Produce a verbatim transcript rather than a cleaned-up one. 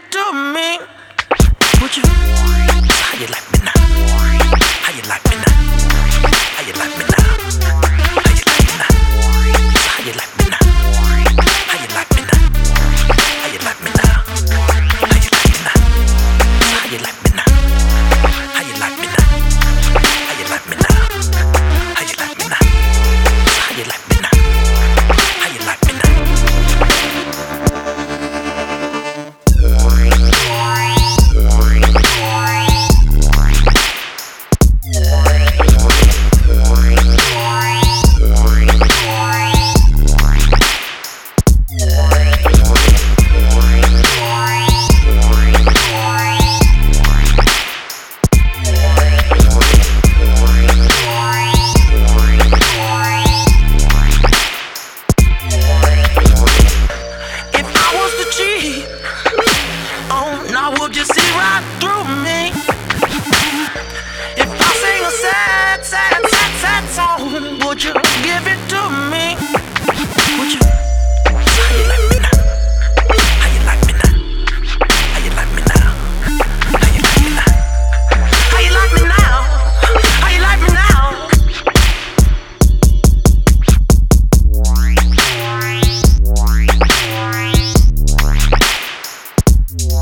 to me? Would you? How you like me now? How you like me now? How you like me now? How you like me now? How you like me now? How you like me now? How you like me now? How you like me now? How you like me now? How you like me now? How you like me now? How you like me now? How you like me now? How you like me now? Would you see right through me? If I sing a sad, sad, sad, sad song, would you give it to me? Would you? How you like me now? How you like me now? How you like me now? How you like me now? How you like me now? How you like me now? Yeah.